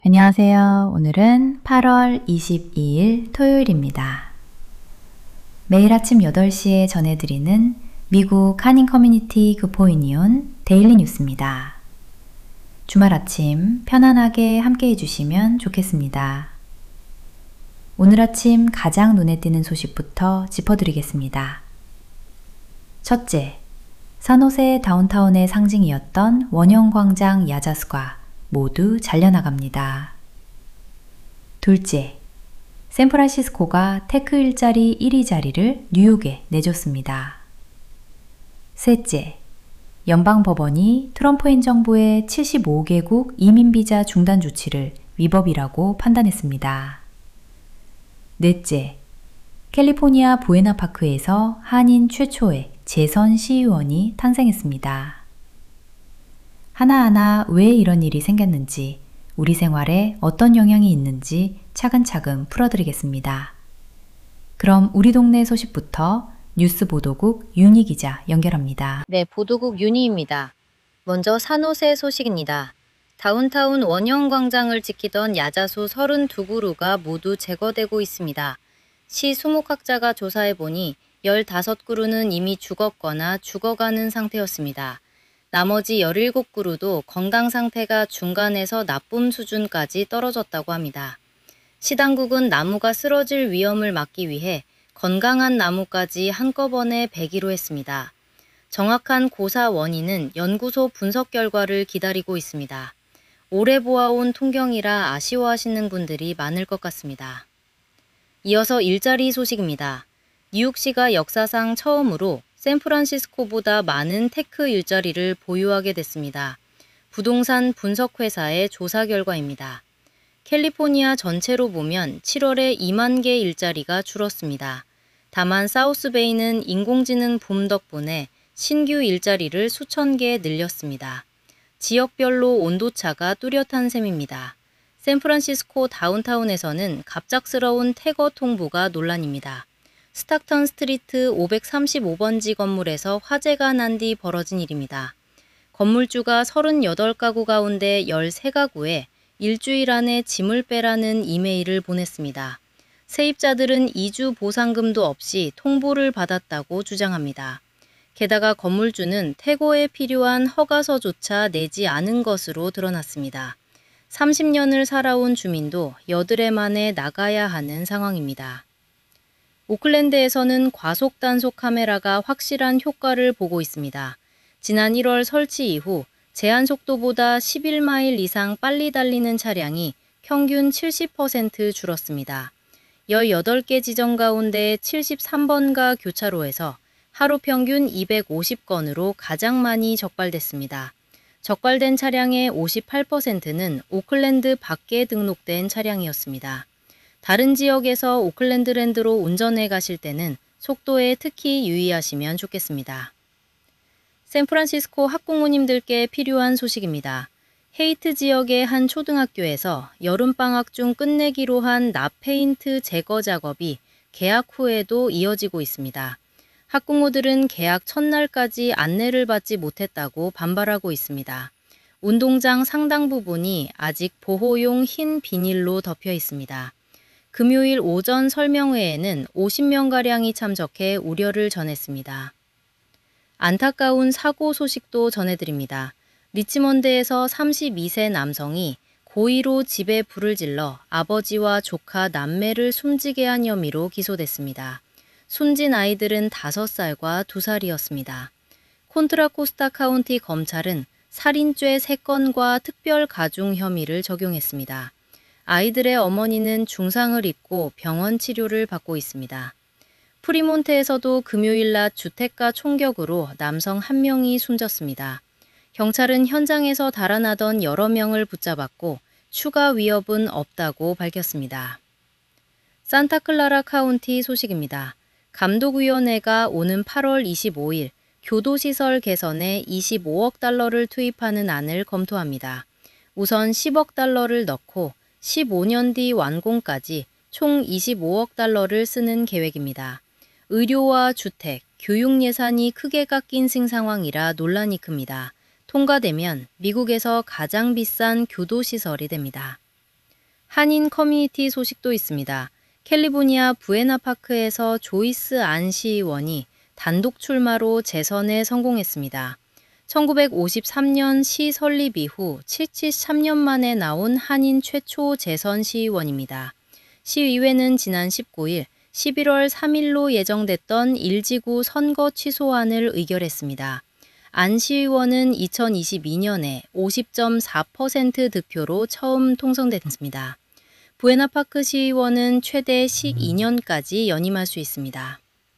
안녕하세요. 오늘은 8월 22일 토요일입니다. 매일 아침 8시에 전해드리는 미국 한인 커뮤니티 그포이니온 데일리 뉴스입니다. 주말 아침 편안하게 함께 해주시면 좋겠습니다. 오늘 아침 가장 눈에 띄는 소식부터 짚어드리겠습니다. 첫째, 산호세 다운타운의 상징이었던 원형광장 야자수가 모두 잘려나갑니다. 둘째, 샌프란시스코가 테크 일자리 1위 자리를 뉴욕에 내줬습니다. 셋째, 연방법원이 트럼프 행정부의 75개국 이민비자 중단 조치를 위법이라고 판단했습니다. 넷째, 캘리포니아 부에나파크에서 한인 최초의 재선 시의원이 탄생했습니다. 하나하나 왜 이런 일이 생겼는지, 우리 생활에 어떤 영향이 있는지 차근차근 풀어드리겠습니다. 그럼 우리 동네 소식부터 뉴스 보도국 윤희 기자 연결합니다. 네, 보도국 윤희입니다. 먼저 산호세 소식입니다. 다운타운 원형광장을 지키던 야자수 32그루가 모두 제거되고 있습니다. 시 수목학자가 조사해보니 15그루는 이미 죽었거나 죽어가는 상태였습니다. 나머지 17그루도 건강 상태가 중간에서 나쁨 수준까지 떨어졌다고 합니다. 시당국은 나무가 쓰러질 위험을 막기 위해 건강한 나무까지 한꺼번에 베기로 했습니다. 정확한 고사 원인은 연구소 분석 결과를 기다리고 있습니다. 오래 보아온 통경이라 아쉬워하시는 분들이 많을 것 같습니다. 이어서 일자리 소식입니다. 뉴욕시가 역사상 처음으로 샌프란시스코보다 많은 테크 일자리를 보유하게 됐습니다. 부동산 분석회사의 조사 결과입니다. 캘리포니아 전체로 보면 7월에 2만 개 일자리가 줄었습니다. 다만 사우스베이는 인공지능 붐 덕분에 신규 일자리를 수천 개 늘렸습니다. 지역별로 온도차가 뚜렷한 셈입니다. 샌프란시스코 다운타운에서는 갑작스러운 태거 통보가 논란입니다. 스탁턴 스트리트 535번지 건물에서 화재가 난 뒤 벌어진 일입니다. 건물주가 38가구 가운데 13가구에 일주일 안에 짐을 빼라는 이메일을 보냈습니다. 세입자들은 2주 보상금도 없이 통보를 받았다고 주장합니다. 게다가 건물주는 퇴거에 필요한 허가서조차 내지 않은 것으로 드러났습니다. 30년을 살아온 주민도 여드레 만에 나가야 하는 상황입니다. 오클랜드에서는 과속 단속 카메라가 확실한 효과를 보고 있습니다. 지난 1월 설치 이후 제한 속도보다 11마일 이상 빨리 달리는 차량이 평균 70% 줄었습니다. 18개 지점 가운데 73번가 교차로에서 하루 평균 250건으로 가장 많이 적발됐습니다. 적발된 차량의 58%는 오클랜드 밖에 등록된 차량이었습니다. 다른 지역에서 오클랜드랜드로 운전해 가실 때는 속도에 특히 유의하시면 좋겠습니다. 샌프란시스코 학부모님들께 필요한 소식입니다. 헤이트 지역의 한 초등학교에서 여름방학 중 끝내기로 한 납 페인트 제거 작업이 개학 후에도 이어지고 있습니다. 학부모들은 개학 첫날까지 안내를 받지 못했다고 반발하고 있습니다. 운동장 상당 부분이 아직 보호용 흰 비닐로 덮여 있습니다. 금요일 오전 설명회에는 50명가량이 참석해 우려를 전했습니다. 안타까운 사고 소식도 전해드립니다. 리치먼드에서 32세 남성이 고의로 집에 불을 질러 아버지와 조카 남매를 숨지게 한 혐의로 기소됐습니다. 숨진 아이들은 5살과 2살이었습니다. 콘트라코스타 카운티 검찰은 살인죄 3건과 특별 가중 혐의를 적용했습니다. 아이들의 어머니는 중상을 입고 병원 치료를 받고 있습니다. 프리몬트에서도 금요일 낮 주택가 총격으로 남성 1명이 숨졌습니다. 경찰은 현장에서 달아나던 여러 명을 붙잡았고 추가 위협은 없다고 밝혔습니다. 산타클라라 카운티 소식입니다. 감독위원회가 오는 8월 25일 교도시설 개선에 25억 달러를 투입하는 안을 검토합니다. 우선 10억 달러를 넣고 15년 뒤 완공까지 총 25억 달러를 쓰는 계획입니다. 의료와 주택, 교육 예산이 크게 깎인 상황이라 논란이 큽니다. 통과되면 미국에서 가장 비싼 교도시설이 됩니다. 한인 커뮤니티 소식도 있습니다. 캘리포니아 부에나파크에서 조이스 안 시의원이 단독 출마로 재선에 성공했습니다. 1953년 시 설립 이후 73년 만에 나온 한인 최초 재선 시의원입니다. 시의회는 지난 19일 11월 3일로 예정됐던 1지구 선거 취소안을 의결했습니다. 안 시의원은 2022년에 50.4% 득표로 처음 통성됐습니다. 부에나파크 시의원은 최대 12년까지 연임할 수 있습니다.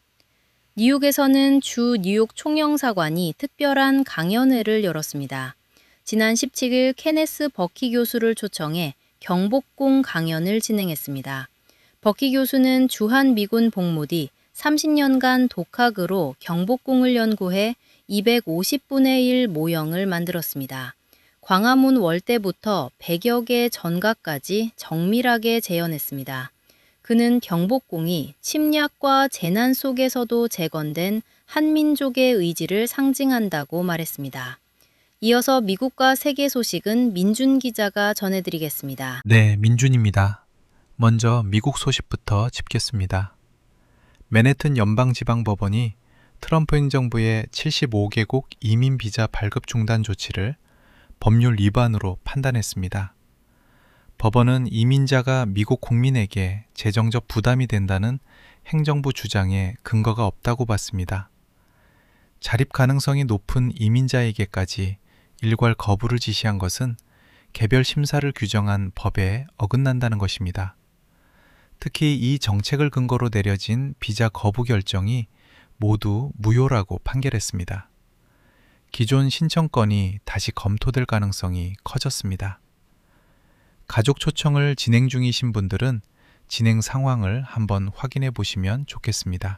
뉴욕에서는 주 뉴욕 총영사관이 특별한 강연회를 열었습니다. 지난 17일 케네스 버키 교수를 초청해 경복궁 강연을 진행했습니다. 버키 교수는 주한 미군 복무 뒤 30년간 독학으로 경복궁을 연구해 250분의 1 모형을 만들었습니다. 광화문 월대부터 100여 개 전각까지 정밀하게 재현했습니다. 그는 경복궁이 침략과 재난 속에서도 재건된 한민족의 의지를 상징한다고 말했습니다. 이어서 미국과 세계 소식은 민준 기자가 전해드리겠습니다. 네, 민준입니다. 먼저 미국 소식부터 짚겠습니다. 맨해튼 연방지방법원이 트럼프 행정부의 75개국 이민 비자 발급 중단 조치를 법률 위반으로 판단했습니다. 법원은 이민자가 미국 국민에게 재정적 부담이 된다는 행정부 주장에 근거가 없다고 봤습니다. 자립 가능성이 높은 이민자에게까지 일괄 거부를 지시한 것은 개별 심사를 규정한 법에 어긋난다는 것입니다. 특히 이 정책을 근거로 내려진 비자 거부 결정이 모두 무효라고 판결했습니다. 기존 신청건이 다시 검토될 가능성이 커졌습니다. 가족 초청을 진행 중이신 분들은 진행 상황을 한번 확인해 보시면 좋겠습니다.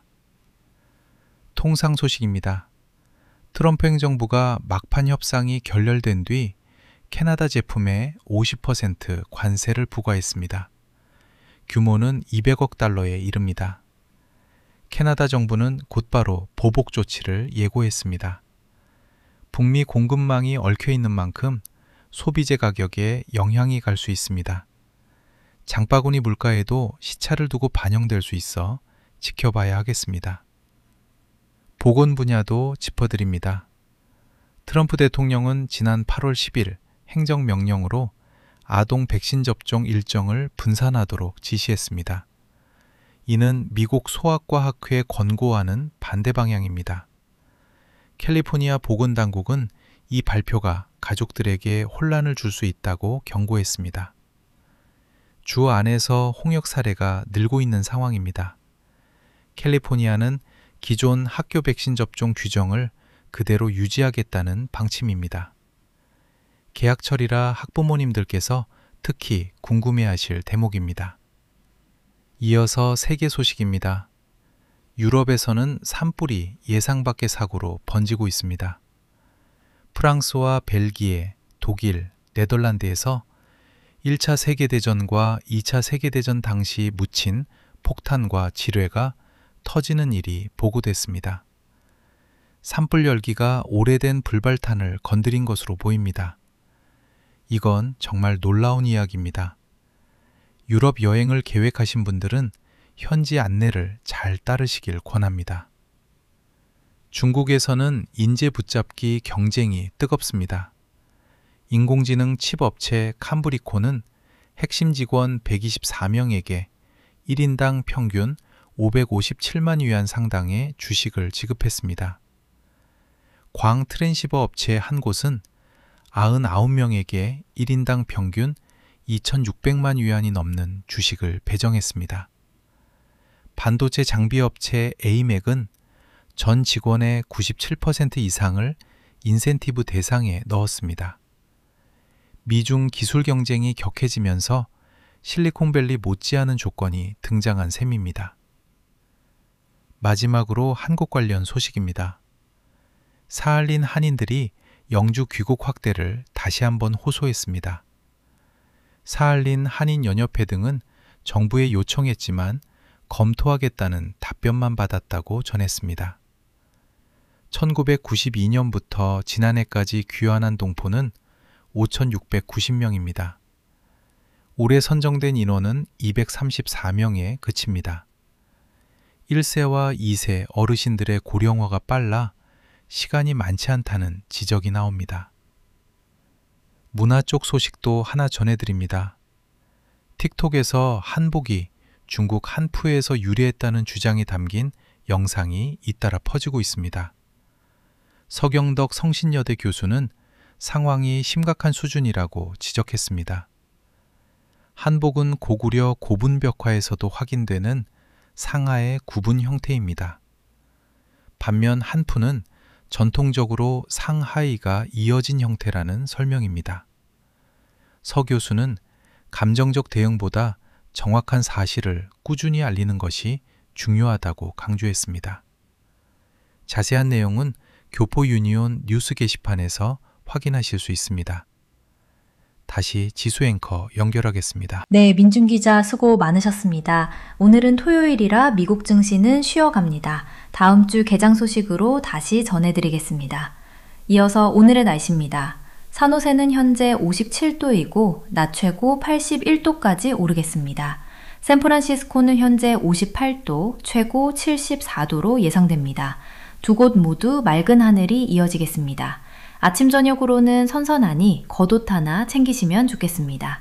통상 소식입니다. 트럼프 행정부가 막판 협상이 결렬된 뒤 캐나다 제품에 50% 관세를 부과했습니다. 규모는 200억 달러에 이릅니다. 캐나다 정부는 곧바로 보복 조치를 예고했습니다. 북미 공급망이 얽혀 있는 만큼 소비재 가격에 영향이 갈 수 있습니다. 장바구니 물가에도 시차를 두고 반영될 수 있어 지켜봐야 하겠습니다. 보건 분야도 짚어드립니다. 트럼프 대통령은 지난 8월 10일 행정명령으로 아동 백신 접종 일정을 분산하도록 지시했습니다. 이는 미국 소아과 학회 권고와는 반대 방향입니다. 캘리포니아 보건당국은 이 발표가 가족들에게 혼란을 줄 수 있다고 경고했습니다. 주 안에서 홍역 사례가 늘고 있는 상황입니다. 캘리포니아는 기존 학교 백신 접종 규정을 그대로 유지하겠다는 방침입니다. 개학철이라 학부모님들께서 특히 궁금해하실 대목입니다. 이어서 세계 소식입니다. 유럽에서는 산불이 예상 밖의 사고로 번지고 있습니다. 프랑스와 벨기에, 독일, 네덜란드에서 1차 세계대전과 2차 세계대전 당시 묻힌 폭탄과 지뢰가 터지는 일이 보고됐습니다. 산불 열기가 오래된 불발탄을 건드린 것으로 보입니다. 이건 정말 놀라운 이야기입니다. 유럽 여행을 계획하신 분들은 현지 안내를 잘 따르시길 권합니다. 중국에서는 인재 붙잡기 경쟁이 뜨겁습니다. 인공지능 칩 업체 캄브리코는 핵심 직원 124명에게 1인당 평균 557만 위안 상당의 주식을 지급했습니다. 광 트랜시버 업체 한 곳은 99명에게 1인당 평균 2,600만 위안이 넘는 주식을 배정했습니다. 반도체 장비 업체 에이맥은 전 직원의 97% 이상을 인센티브 대상에 넣었습니다. 미중 기술 경쟁이 격해지면서 실리콘밸리 못지않은 조건이 등장한 셈입니다. 마지막으로 한국 관련 소식입니다. 사할린 한인들이 영주 귀국 확대를 다시 한번 호소했습니다. 사할린 한인연협회 등은 정부에 요청했지만 검토하겠다는 답변만 받았다고 전했습니다. 1992년부터 지난해까지 귀환한 동포는 5,690명입니다. 올해 선정된 인원은 234명에 그칩니다. 1세와 2세 어르신들의 고령화가 빨라 시간이 많지 않다는 지적이 나옵니다. 문화 쪽 소식도 하나 전해드립니다. 틱톡에서 한복이 중국 한푸에서 유래했다는 주장이 담긴 영상이 잇따라 퍼지고 있습니다. 서경덕 성신여대 교수는 상황이 심각한 수준이라고 지적했습니다. 한복은 고구려 고분벽화에서도 확인되는 상하의 구분 형태입니다. 반면 한푸는 전통적으로 상하이가 이어진 형태라는 설명입니다. 서 교수는 감정적 대응보다 정확한 사실을 꾸준히 알리는 것이 중요하다고 강조했습니다. 자세한 내용은 교포 유니온 뉴스 게시판에서 확인하실 수 있습니다. 다시 지수 앵커 연결하겠습니다. 네, 민준 기자 수고 많으셨습니다. 오늘은 토요일이라 미국 증시는 쉬어갑니다. 다음 주 개장 소식으로 다시 전해드리겠습니다. 이어서 오늘의 날씨입니다. 산호세는 현재 57도이고 낮 최고 81도까지 오르겠습니다. 샌프란시스코는 현재 58도, 최고 74도로 예상됩니다. 두 곳 모두 맑은 하늘이 이어지겠습니다. 아침 저녁으로는 선선하니 겉옷 하나 챙기시면 좋겠습니다.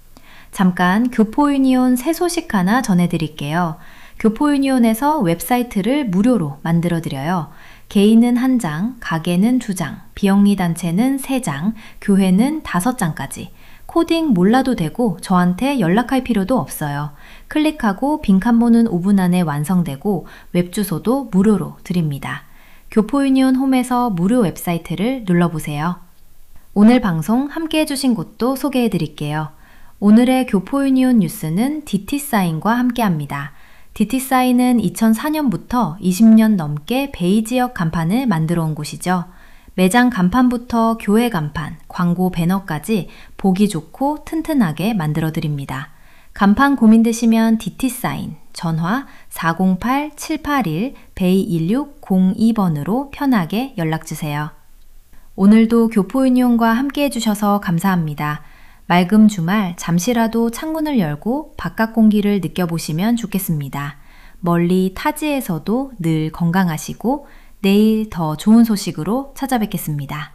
잠깐 교포유니온 새 소식 하나 전해드릴게요. 교포유니온에서 웹사이트를 무료로 만들어드려요. 개인은 1장, 가게는 2장, 비영리 단체는 3장, 교회는 5장까지. 코딩 몰라도 되고 저한테 연락할 필요도 없어요. 클릭하고 빈칸모는 5분 안에 완성되고 웹주소도 무료로 드립니다. 교포유니온 홈에서 무료 웹사이트를 눌러보세요. 오늘 방송 함께 해주신 곳도 소개해 드릴게요. 오늘의 교포유니온 뉴스는 DT사인과 함께합니다. DT사인은 2004년부터 20년 넘게 베이 지역 간판을 만들어 온 곳이죠. 매장 간판부터 교회 간판, 광고 배너까지 보기 좋고 튼튼하게 만들어 드립니다. 간판 고민되시면 DT사인, 전화 408-781-1602번으로 편하게 연락주세요. 오늘도 교포유니온과 함께 해주셔서 감사합니다. 맑은 주말 잠시라도 창문을 열고 바깥 공기를 느껴보시면 좋겠습니다. 멀리 타지에서도 늘 건강하시고 내일 더 좋은 소식으로 찾아뵙겠습니다.